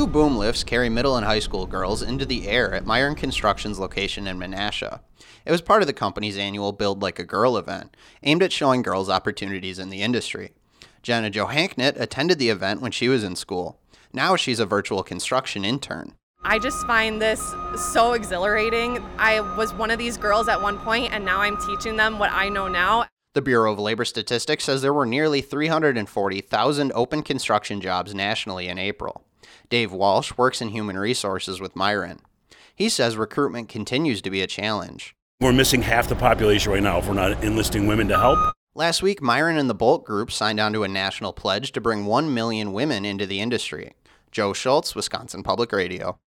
Two boom lifts carry middle and high school girls into the air at Myron Construction's location in Menasha. It was part of the company's annual Build Like a Girl event, aimed at showing girls opportunities in the industry. Jenna Johanknit attended the event when she was in school. Now she's a virtual construction intern. I just find this so exhilarating. I was one of these girls at one point, and now I'm teaching them what I know now. The Bureau of Labor Statistics says there were nearly 340,000 open construction jobs nationally in April. Dave Walsh works in human resources with Myron. He says recruitment continues to be a challenge. We're missing half the population right now if we're not enlisting women to help. Last week, Myron and the Bolt Group signed on to a national pledge to bring 1 million women into the industry. Joe Schultz, Wisconsin Public Radio.